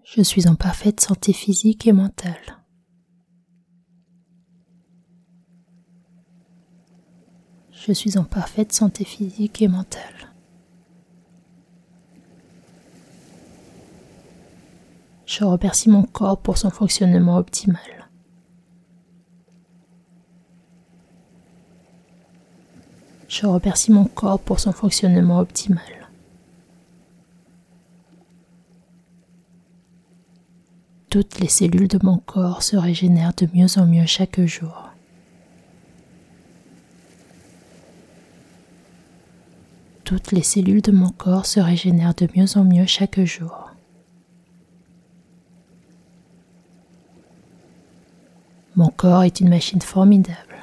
Je suis en parfaite santé physique et mentale. Je suis en parfaite santé physique et mentale. Je remercie mon corps pour son fonctionnement optimal. Je remercie mon corps pour son fonctionnement optimal. Toutes les cellules de mon corps se régénèrent de mieux en mieux chaque jour. Toutes les cellules de mon corps se régénèrent de mieux en mieux chaque jour. Mon corps est une machine formidable.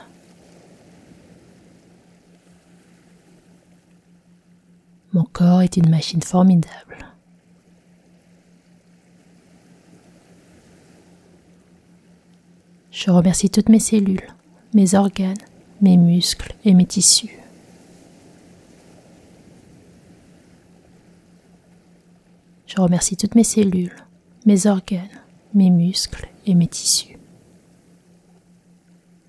Mon corps est une machine formidable. Je remercie toutes mes cellules, mes organes, mes muscles et mes tissus. Je remercie toutes mes cellules, mes organes, mes muscles et mes tissus.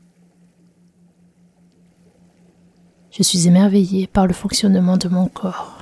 Je suis émerveillée par le fonctionnement de mon corps.